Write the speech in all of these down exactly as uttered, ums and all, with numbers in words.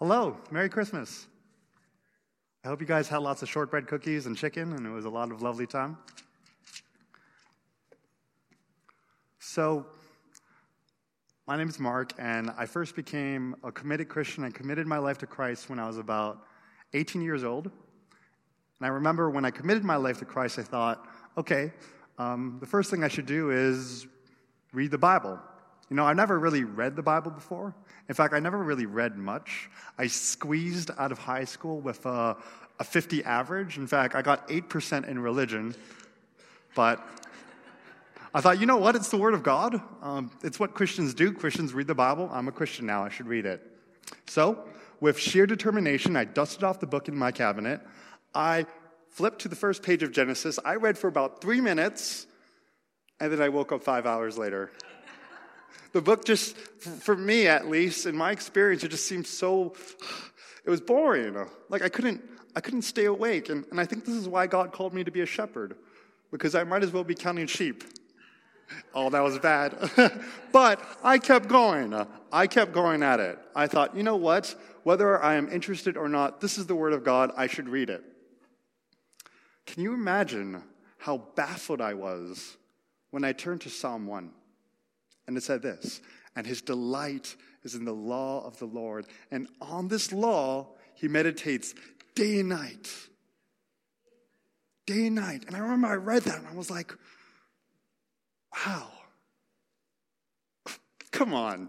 Hello, Merry Christmas. I hope you guys had lots of shortbread cookies and chicken, and it was a lot of lovely time. So, my name is Mark, and I first became a committed Christian and committed my life to Christ when I was about eighteen years old. And I remember when I committed my life to Christ, I thought, okay, um, the first thing I should do is read the Bible. You know, I never really read the Bible before. In fact, I never really read much. I squeezed out of high school with a, a fifty average. In fact, I got eight percent in religion. But I thought, you know what? It's the Word of God. Um, it's what Christians do. Christians read the Bible. I'm a Christian now. I should read it. So, with sheer determination, I dusted off the book in my cabinet. I flipped to the first page of Genesis. I read for about three minutes, and then I woke up five hours later. The book just, for me at least, in my experience, it just seemed so, it was boring. Like I couldn't, I couldn't stay awake. And, and I think this is why God called me to be a shepherd, because I might as well be counting sheep. Oh, that was bad. But I kept going. I kept going at it. I thought, you know what? Whether I am interested or not, this is the Word of God. I should read it. Can you imagine how baffled I was when I turned to Psalm one? And it said this, and his delight is in the law of the Lord. And on this law, he meditates day and night. Day and night. And I remember I read that and I was like, wow. Come on.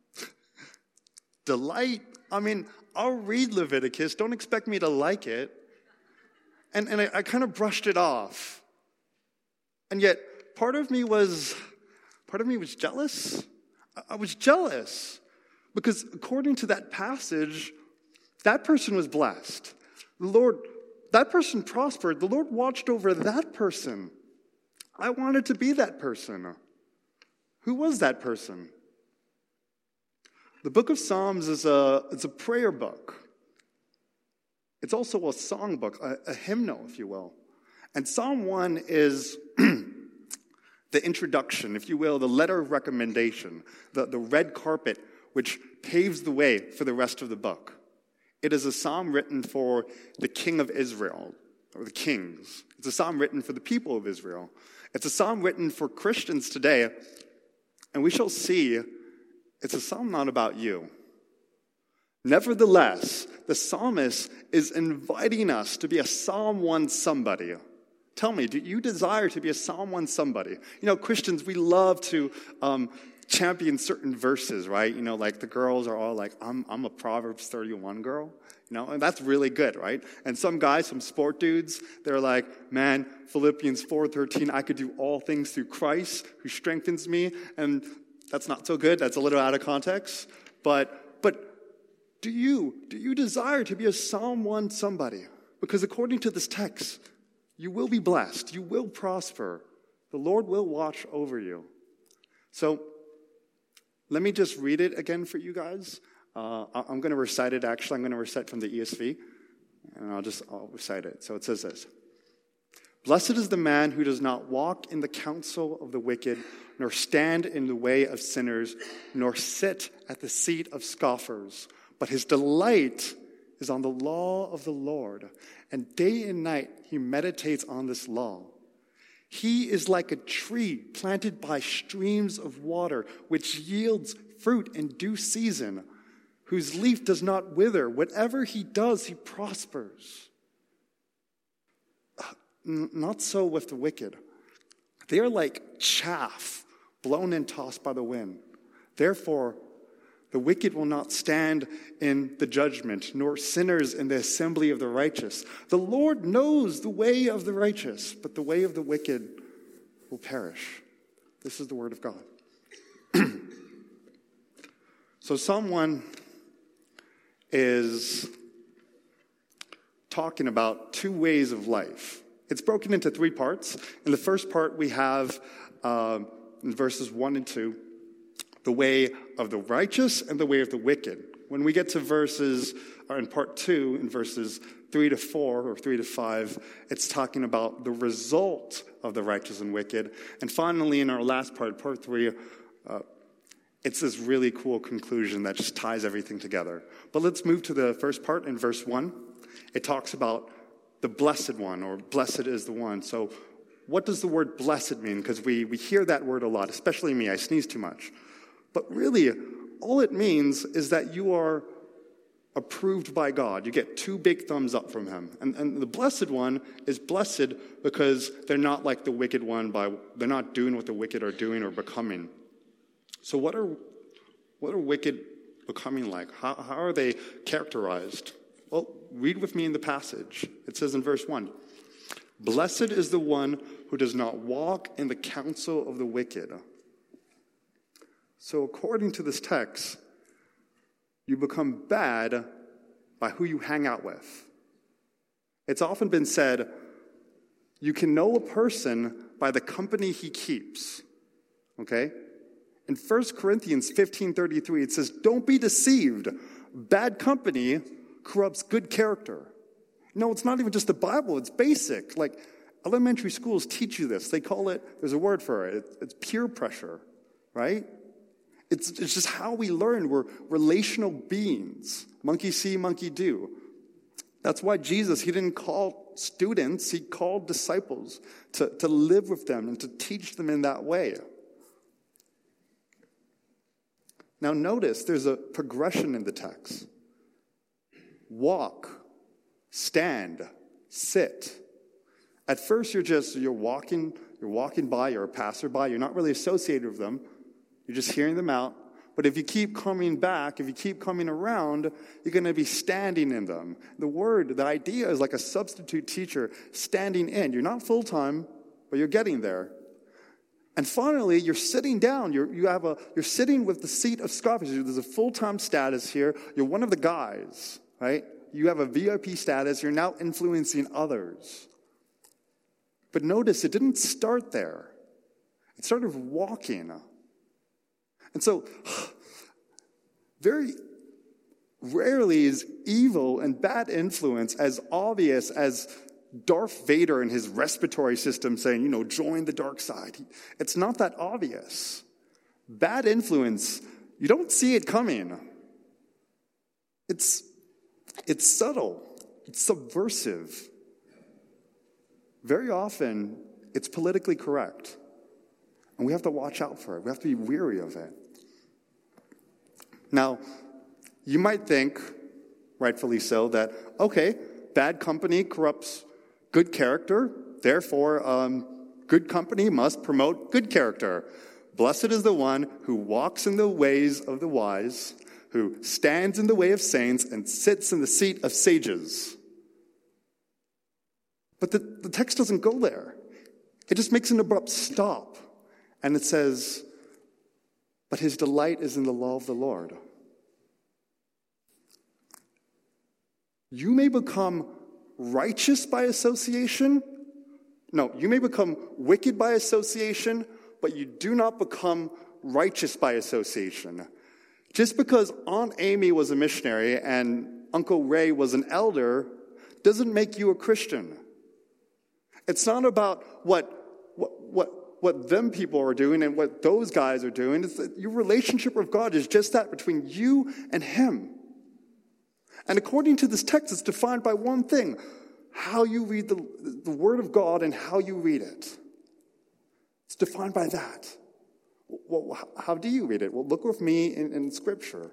Delight? I mean, I'll read Leviticus. Don't expect me to like it. And, and I, I kind of brushed it off. And yet, part of me was... Part of me was jealous. I was jealous because according to that passage, that person was blessed. The Lord, that person prospered. The Lord watched over that person. I wanted to be that person. Who was that person? The book of Psalms is a, it's a prayer book. It's also a song book, a, a hymnal, if you will. And Psalm one is... the introduction, if you will, the letter of recommendation, the, the red carpet which paves the way for the rest of the book. It is a psalm written for the king of Israel, or the kings. It's a psalm written for the people of Israel. It's a psalm written for Christians today, and we shall see it's a psalm not about you. Nevertheless, the psalmist is inviting us to be a Psalm one somebody. Tell me, do you desire to be a Psalm one somebody? You know, Christians, we love to um, champion certain verses, right? You know, like the girls are all like, I'm I'm a Proverbs thirty-one girl. You know, and that's really good, right? And some guys, some sport dudes, they're like, man, Philippians four thirteen, I could do all things through Christ who strengthens me. And that's not so good. That's a little out of context. But but do you, do you desire to be a Psalm one somebody? Because according to this text, you will be blessed. You will prosper. The Lord will watch over you. So let me just read it again for you guys. Uh, I'm going to recite it. Actually, I'm going to recite from the E S V, and I'll just I'll recite it. So it says this. Blessed is the man who does not walk in the counsel of the wicked, nor stand in the way of sinners, nor sit at the seat of scoffers. But his delight is on the law of the Lord, and day and night he meditates on this law. He is like a tree planted by streams of water, which yields fruit in due season, whose leaf does not wither. Whatever he does, he prospers. Not so with the wicked. They are like chaff blown and tossed by the wind. Therefore, the wicked will not stand in the judgment, nor sinners in the assembly of the righteous. The Lord knows the way of the righteous, but the way of the wicked will perish. This is the word of God. So Psalm one is talking about two ways of life. It's broken into three parts. In the first part, we have uh, in verses one and two, the way of the righteous and the way of the wicked. When we get to verses, or in part two, in verses three to four or three to five, it's talking about the result of the righteous and wicked. And finally, in our last part, part three, uh, it's this really cool conclusion that just ties everything together. But let's move to the first part in verse one. It talks about the blessed one, or blessed is the one. So what does the word blessed mean? Because we, we hear that word a lot, especially me. I sneeze too much. But really, all it means is that you are approved by God. You get two big thumbs up from him. And, and the blessed one is blessed because they're not like the wicked one. By they're not doing what the wicked are doing or becoming. So what are what are wicked becoming like? How, how are they characterized? Well, read with me in the passage. It says in verse one, "Blessed is the one who does not walk in the counsel of the wicked." So according to this text, you become bad by who you hang out with. It's often been said, you can know a person by the company he keeps. Okay? In First Corinthians fifteen thirty-three, it says, "Don't be deceived. Bad company corrupts good character." No, it's not even just the Bible. It's basic. Like, elementary schools teach you this. They call it, there's a word for it. It's peer pressure, right? It's, it's just how we learn. We're relational beings. Monkey see, monkey do. That's why Jesus, he didn't call students, he called disciples to, to live with them and to teach them in that way. Now notice there's a progression in the text. Walk, stand, sit. At first you're just, you're walking, you're walking by, you're a passerby, you're not really associated with them. You're just hearing them out. But if you keep coming back, if you keep coming around, you're going to be standing in them. The word, the idea is like a substitute teacher standing in. You're not full-time, but you're getting there. And finally, you're sitting down. You're, you have a, you're sitting with the seat of scholars. There's a full-time status here. You're one of the guys, right? You have a V I P status. You're now influencing others. But notice, it didn't start there. It started with walking. And so, very rarely is evil and bad influence as obvious as Darth Vader and his respiratory system saying, you know, join the dark side. It's not that obvious. Bad influence, you don't see it coming. It's, it's subtle. It's subversive. Very often, it's politically correct. And we have to watch out for it. We have to be weary of it. Now, you might think, rightfully so, that, okay, bad company corrupts good character, therefore, um, good company must promote good character. Blessed is the one who walks in the ways of the wise, who stands in the way of saints, and sits in the seat of sages. But the, the text doesn't go there. It just makes an abrupt stop. And it says, but his delight is in the law of the Lord. You may become righteous by association. No, you may become wicked by association, but you do not become righteous by association. Just because Aunt Amy was a missionary and Uncle Ray was an elder doesn't make you a Christian. It's not about what what what what them people are doing and what those guys are doing. It's that your relationship with God is just that, between you and him. And according to this text, it's defined by one thing: how you read the, the Word of God and how you read it. It's defined by that. Well, how do you read it? Well, look with me in, in Scripture.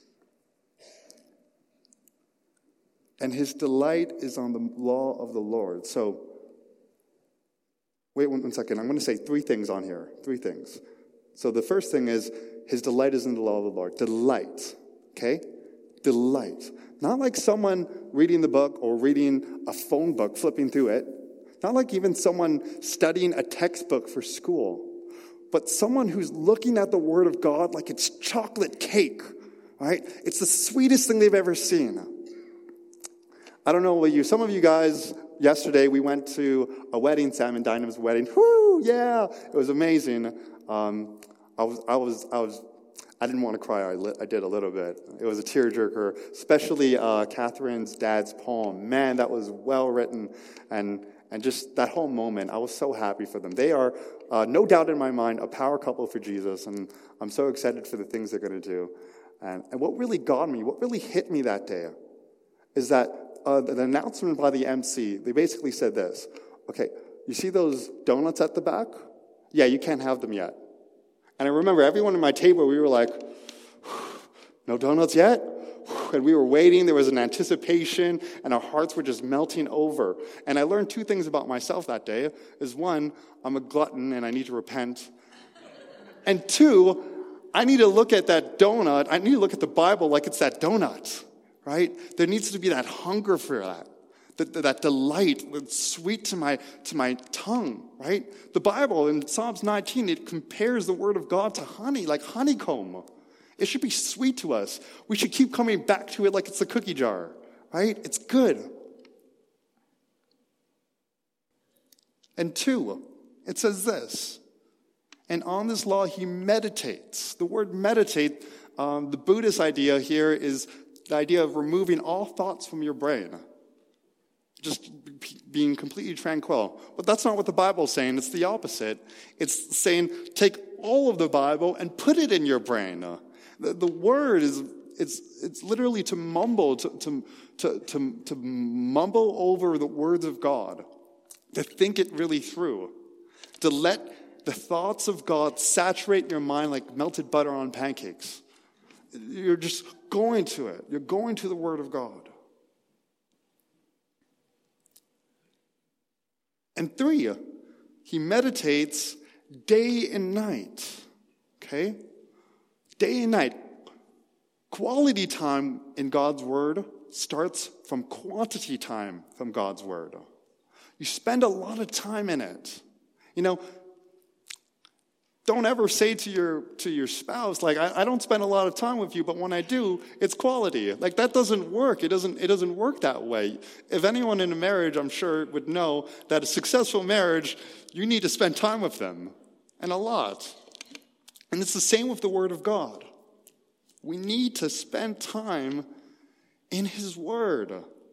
And his delight is on the law of the Lord. So, wait one, one second. I'm going to say three things on here. Three things. So the first thing is, his delight is in the law of the Lord. Delight. Okay? Delight. Not like someone reading the book or reading a phone book, flipping through it. Not like even someone studying a textbook for school. But someone who's looking at the Word of God like it's chocolate cake. Right? It's the sweetest thing they've ever seen. I don't know about you. Some of you guys, yesterday we went to a wedding, Sam and Dinah's wedding. Whoo, yeah, it was amazing. Um, I was, I was, I was, I didn't want to cry. I, li- I did a little bit. It was a tearjerker, especially uh, Catherine's dad's poem. Man, that was well written and And just that whole moment, I was so happy for them. They are, uh, no doubt in my mind, a power couple for Jesus, and I'm so excited for the things they're going to do. And, and what really got me, what really hit me that day, is that uh, the announcement by the M C, they basically said this, okay, you see those donuts at the back? Yeah, you can't have them yet. And I remember everyone at my table, we were like, no donuts yet? And we were waiting, there was an anticipation, and our hearts were just melting over. And I learned two things about myself that day. Is one, I'm a glutton and I need to repent. And two, I need to look at that donut, I need to look at the Bible like it's that donut, right? There needs to be that hunger for that. That, that delight that's sweet to my to my tongue, right? The Bible in Psalms nineteen, it compares the word of God to honey, like honeycomb. It should be sweet to us. We should keep coming back to it like it's a cookie jar, right? It's good. And two, it says this, and on this law he meditates. The word meditate, um, the Buddhist idea here is the idea of removing all thoughts from your brain. Just being completely tranquil. But that's not what the Bible's saying. It's the opposite. It's saying take all of the Bible and put it in your brain. The, the word is it's it's literally to mumble, to, to, to, to, to mumble over the words of God, to think it really through, to let the thoughts of God saturate your mind like melted butter on pancakes. You're just going to it. You're going to the Word of God. And three, he meditates day and night. Okay? Day and night. Quality time in God's Word starts from quantity time from God's Word. You spend a lot of time in it. You know, don't ever say to your to your spouse, like, I, I don't spend a lot of time with you, but when I do, it's quality. Like, that doesn't work. It doesn't it doesn't work that way. If anyone in a marriage, I'm sure, would know that a successful marriage, you need to spend time with them, and a lot. And it's the same with the Word of God. We need to spend time in His Word.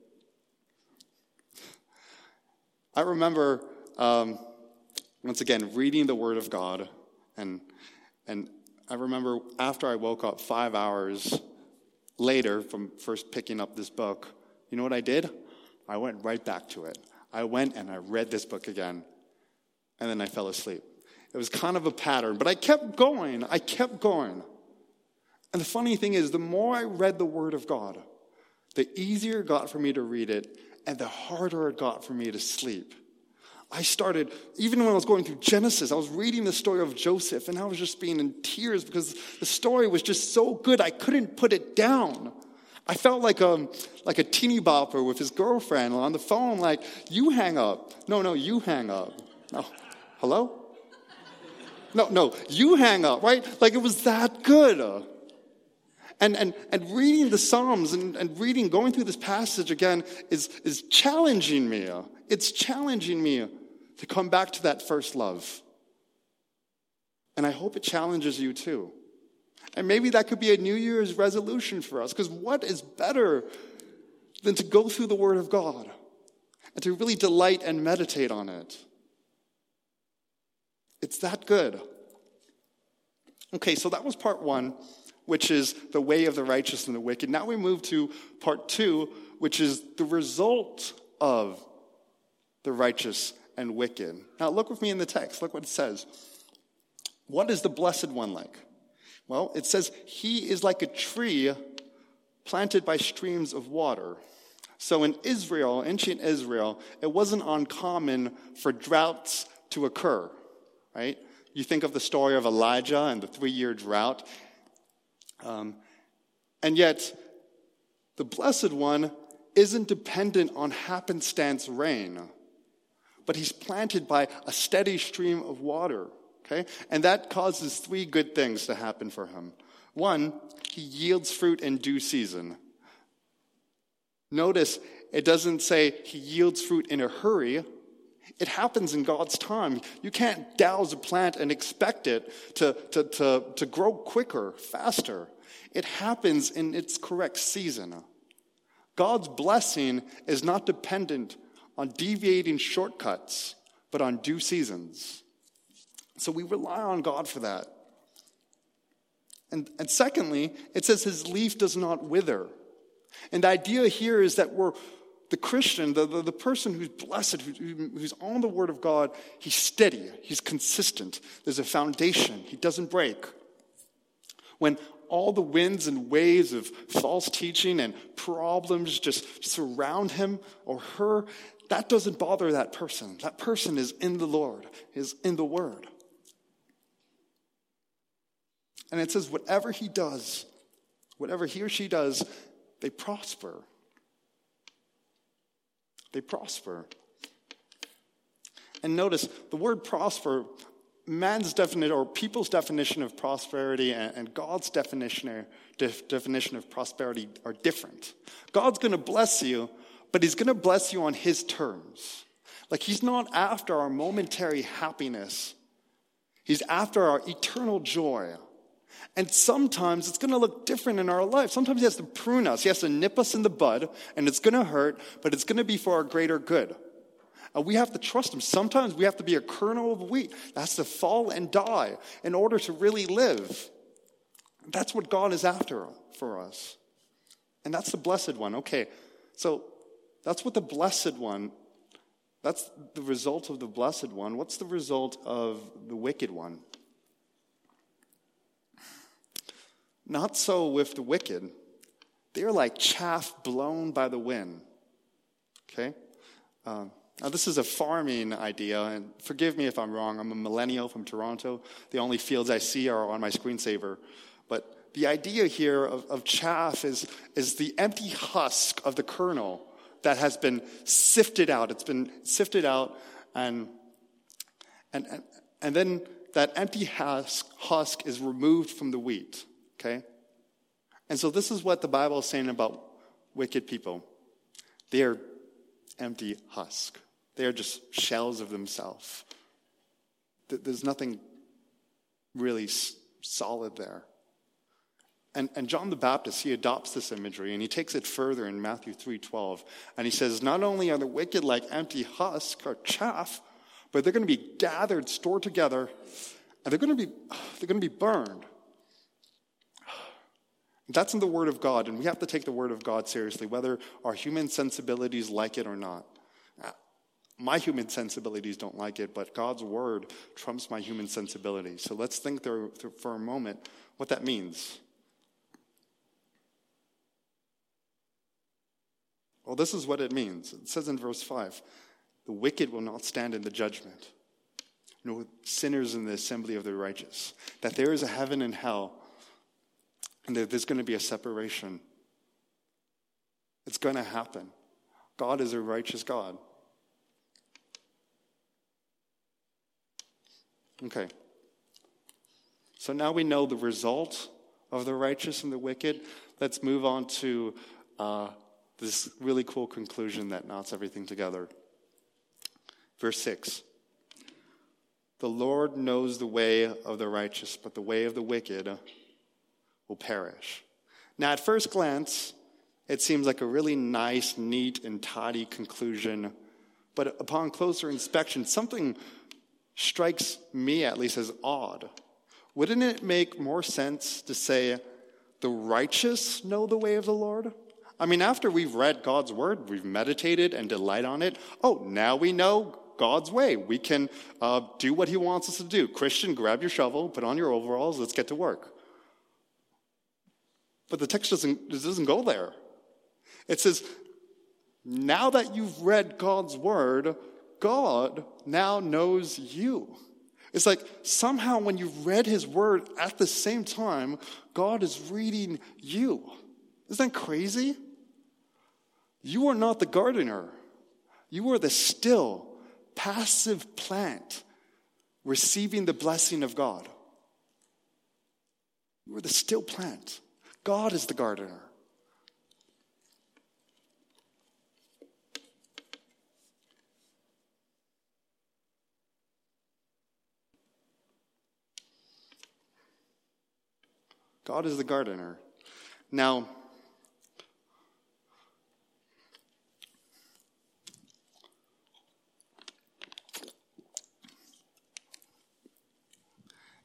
I remember, um, once again, reading the Word of God. And and I remember after I woke up five hours later from first picking up this book, you know what I did? I went right back to it. I went and I read this book again, and then I fell asleep. It was kind of a pattern, but I kept going. I kept going. And the funny thing is, the more I read the Word of God, the easier it got for me to read it, and the harder it got for me to sleep. I started, even when I was going through Genesis, I was reading the story of Joseph, and I was just being in tears because the story was just so good, I couldn't put it down. I felt like a, like a teeny bopper with his girlfriend on the phone, like, you hang up. No, no, you hang up. No, hello? No, no, you hang up, right? Like, it was that good. And and and reading the Psalms and, and reading, going through this passage again is, is challenging me. It's challenging me to come back to that first love. And I hope it challenges you too. And maybe that could be a New Year's resolution for us, because what is better than to go through the Word of God and to really delight and meditate on it? It's that good. Okay, so that was part one, which is the way of the righteous and the wicked. Now we move to part two, which is the result of the righteous and wicked. Now look with me in the text. Look what it says. What is the blessed one like? Well, it says he is like a tree planted by streams of water. So in Israel, ancient Israel, it wasn't uncommon for droughts to occur, right? You think of the story of Elijah and the three-year drought. Um, and yet, the Blessed One isn't dependent on happenstance rain, but he's planted by a steady stream of water, okay? And that causes three good things to happen for him. One, he yields fruit in due season. Notice, it doesn't say he yields fruit in a hurry. It happens in God's time. You can't douse a plant and expect it to, to, to, to grow quicker, faster. It happens in its correct season. God's blessing is not dependent on deviating shortcuts, but on due seasons. So we rely on God for that. And, and secondly, it says his leaf does not wither. And the idea here is that we're the Christian, the, the, the person who's blessed, who, who's on the Word of God, he's steady, he's consistent. There's a foundation. He doesn't break. When all the winds and waves of false teaching and problems just surround him or her, that doesn't bother that person. That person is in the Lord, is in the Word. And it says whatever he does, whatever he or she does, they prosper. They prosper. And notice, the word prosper, man's definition, or people's definition of prosperity and, and God's definition, def, definition of prosperity are different. God's going to bless you, but he's going to bless you on his terms. Like, he's not after our momentary happiness. He's after our eternal joy. And sometimes it's going to look different in our life. Sometimes he has to prune us. He has to nip us in the bud, and it's going to hurt, but it's going to be for our greater good. And we have to trust him. Sometimes we have to be a kernel of wheat that has to fall and die in order to really live. That's what God is after for us. And that's the blessed one. Okay, so that's what the blessed one, that's the result of the blessed one. What's the result of the wicked one? Not so with the wicked. They're like chaff blown by the wind. Okay? Um, now, this is a farming idea, and forgive me if I'm wrong. I'm a millennial from Toronto. The only fields I see are on my screensaver. But the idea here of, of chaff is, is the empty husk of the kernel that has been sifted out. It's been sifted out, and and and, and then that empty husk, husk is removed from the wheat. Okay? And so this is what the Bible is saying about wicked people. They are empty husk. They are just shells of themselves. There's nothing really solid there. And, and John the Baptist, he adopts this imagery, and he takes it further in Matthew three twelve. And he says, not only are the wicked like empty husk or chaff, but they're going to be gathered, stored together, and they're going to be they're going to be burned. That's in the Word of God, and we have to take the Word of God seriously, whether our human sensibilities like it or not. My human sensibilities don't like it, but God's Word trumps my human sensibilities. So let's think there for a moment what that means. Well, this is what it means. It says in verse five, the wicked will not stand in the judgment, nor sinners in the assembly of the righteous. That there is a heaven and hell, and there's going to be a separation. It's going to happen. God is a righteous God. Okay. So now we know the result of the righteous and the wicked. Let's move on to uh, this really cool conclusion that knots everything together. Verse six. The Lord knows the way of the righteous, but the way of the wicked will perish. Now, at first glance, it seems like a really nice, neat, and tidy conclusion. But upon closer inspection, something strikes me, at least, as odd. Wouldn't it make more sense to say, the righteous know the way of the Lord? I mean, after we've read God's word, we've meditated and delight on it. Oh, now we know God's way. We can uh, do what he wants us to do. Christian, grab your shovel, put on your overalls, let's get to work. But the text doesn't, it doesn't go there. It says, now that you've read God's word, God now knows you. It's like somehow when you've read his word at the same time, God is reading you. Isn't that crazy? You are not the gardener. You are the still, passive plant receiving the blessing of God. You are the still plant. God is the gardener. God is the gardener. Now,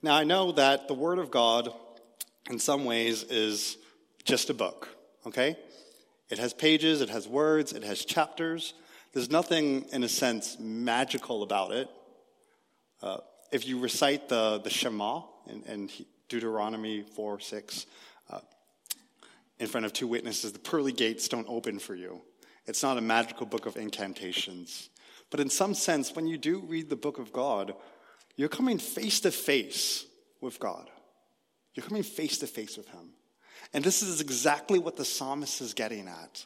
Now, I know that the Word of God, in some ways, is just a book, okay? It has pages, it has words, it has chapters. There's nothing, in a sense, magical about it. Uh, if you recite the, the Shema in, in Deuteronomy four six, uh, in front of two witnesses, the pearly gates don't open for you. It's not a magical book of incantations. But in some sense, when you do read the book of God, you're coming face to face with God. You're coming face to face with him. And this is exactly what the psalmist is getting at.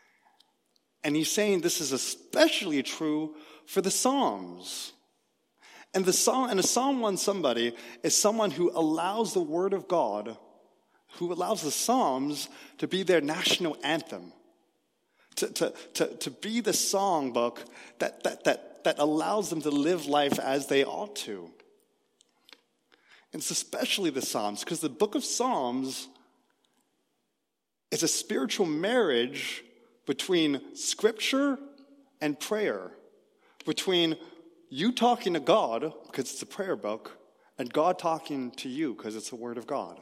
And he's saying this is especially true for the Psalms. And the psalm, and a Psalm one somebody is someone who allows the word of God, who allows the Psalms to be their national anthem, to, to, to, to be the songbook that, that, that, that allows them to live life as they ought to. And it's especially the Psalms, because the book of Psalms is a spiritual marriage between Scripture and prayer, between you talking to God, because it's a prayer book, and God talking to you, because it's the Word of God.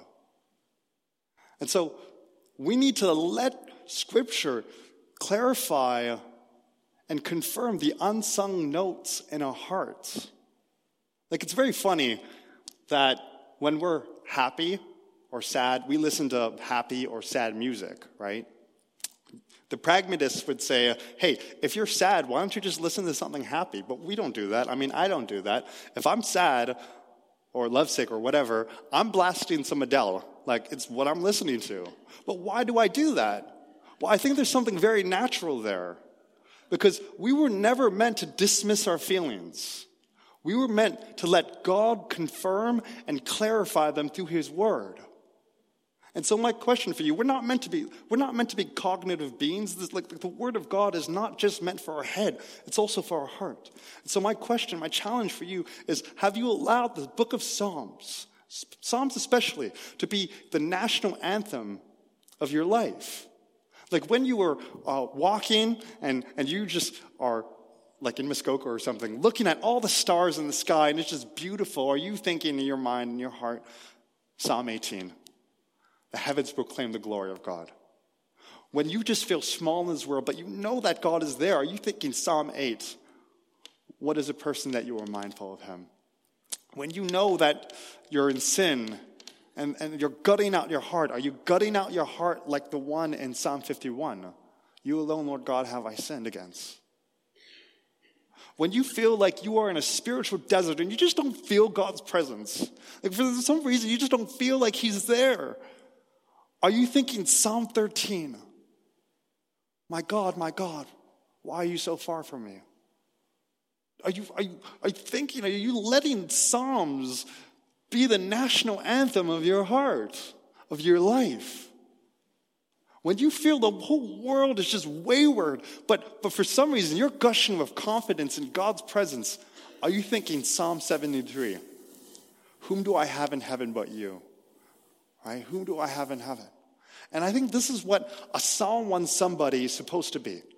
And so we need to let Scripture clarify and confirm the unsung notes in our hearts. Like, it's very funny that when we're happy or sad, we listen to happy or sad music, right? The pragmatists would say, hey, if you're sad, why don't you just listen to something happy? But we don't do that. I mean, I don't do that. If I'm sad or lovesick or whatever, I'm blasting some Adele. Like, it's what I'm listening to. But why do I do that? Well, I think there's something very natural there. Because we were never meant to dismiss our feelings. We were meant to let God confirm and clarify them through his word. And so my question for you, we're not meant to be, we're not meant to be cognitive beings. This, like, the word of God is not just meant for our head, it's also for our heart. And so my question, my challenge for you is, have you allowed the book of Psalms, Psalms especially, to be the national anthem of your life? Like when you were uh, walking and, and you just are, like in Muskoka or something, looking at all the stars in the sky and it's just beautiful, are you thinking in your mind, in your heart, Psalm eighteen, the heavens proclaim the glory of God? When you just feel small in this world, but you know that God is there, are you thinking Psalm eight, what is a person that you are mindful of him? When you know that you're in sin and, and you're gutting out your heart, are you gutting out your heart like the one in Psalm fifty-one? You alone, Lord God, have I sinned against. When you feel like you are in a spiritual desert and you just don't feel God's presence, like for some reason you just don't feel like he's there, are you thinking Psalm thirteen? My God, my God, why are you so far from me? Are you, are you, are you thinking, are you letting Psalms be the national anthem of your heart, of your life? When you feel the whole world is just wayward, but, but for some reason you're gushing with confidence in God's presence, are you thinking Psalm seventy-three? Whom do I have in heaven but you? Right? Whom do I have in heaven? And I think this is what a Psalm one somebody is supposed to be.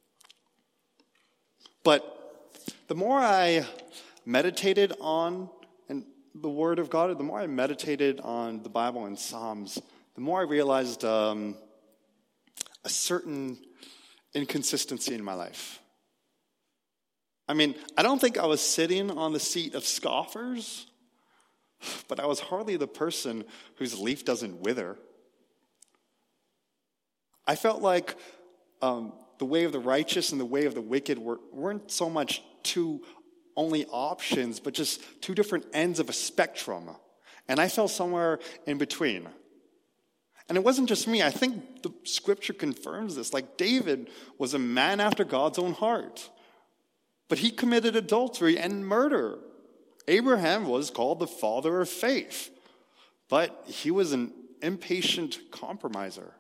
But the more I meditated on and the Word of God, the more I meditated on the Bible and Psalms, the more I realized um, a certain inconsistency in my life. I mean, I don't think I was sitting on the seat of scoffers, but I was hardly the person whose leaf doesn't wither. I felt like um, the way of the righteous and the way of the wicked were, weren't so much two only options, but just two different ends of a spectrum. And I fell somewhere in between. And it wasn't just me. I think the scripture confirms this. Like David was a man after God's own heart. But he committed adultery and murder. Abraham was called the father of faith. But he was an impatient compromiser.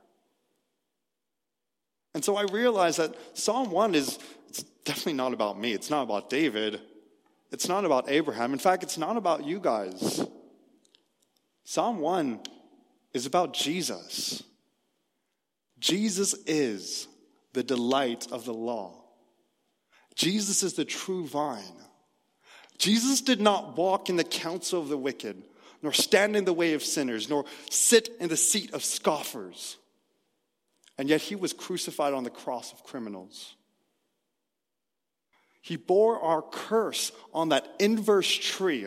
And so I realized that Psalm one is it's definitely not about me. It's not about David. It's not about Abraham. In fact, it's not about you guys. Psalm one is about Jesus. Jesus is the delight of the law. Jesus is the true vine. Jesus did not walk in the counsel of the wicked, nor stand in the way of sinners, nor sit in the seat of scoffers. And yet he was crucified on the cross of criminals. He bore our curse on that inverse tree.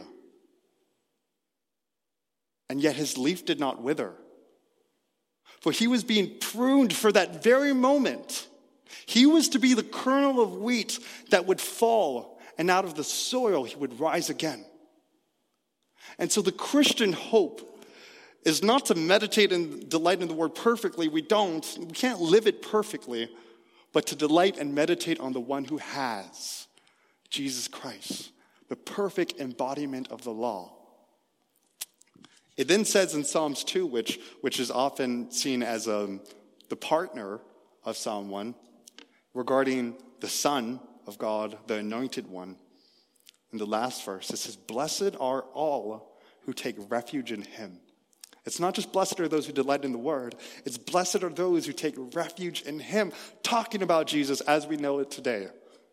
And yet his leaf did not wither. For he was being pruned for that very moment. He was to be the kernel of wheat that would fall, and out of the soil he would rise again. And so the Christian hope is not to meditate and delight in the word perfectly. We don't. We can't live it perfectly. But to delight and meditate on the one who has, Jesus Christ, the perfect embodiment of the law. It then says in Psalms two, which, which is often seen as a, the partner of Psalm one, regarding the Son of God, the Anointed One. In the last verse, it says, "Blessed are all who take refuge in him." It's not just blessed are those who delight in the word. It's blessed are those who take refuge in him, talking about Jesus as we know it today.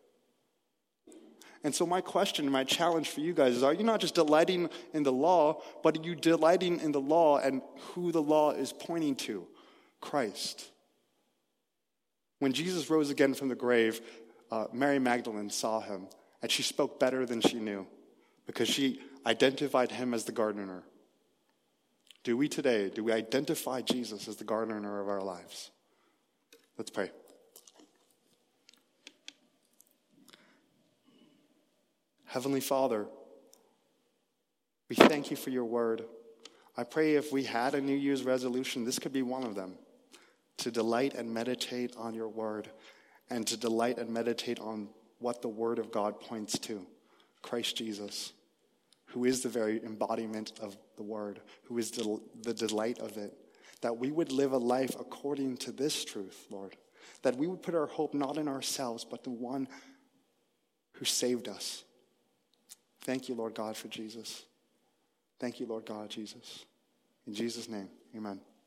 And so my question and my challenge for you guys is, are you not just delighting in the law, but are you delighting in the law and who the law is pointing to? Christ. When Jesus rose again from the grave, uh, Mary Magdalene saw him, and she spoke better than she knew because she identified him as the gardener. Do we today, do we identify Jesus as the gardener of our lives? Let's pray. Heavenly Father, we thank you for your word. I pray if we had a New Year's resolution, this could be one of them, to delight and meditate on your word and to delight and meditate on what the word of God points to, Christ Jesus, who is the very embodiment of the word, who is the, the delight of it, that we would live a life according to this truth, Lord, that we would put our hope not in ourselves, but the one who saved us. Thank you, Lord God, for Jesus. Thank you, Lord God, Jesus. In Jesus' name, amen.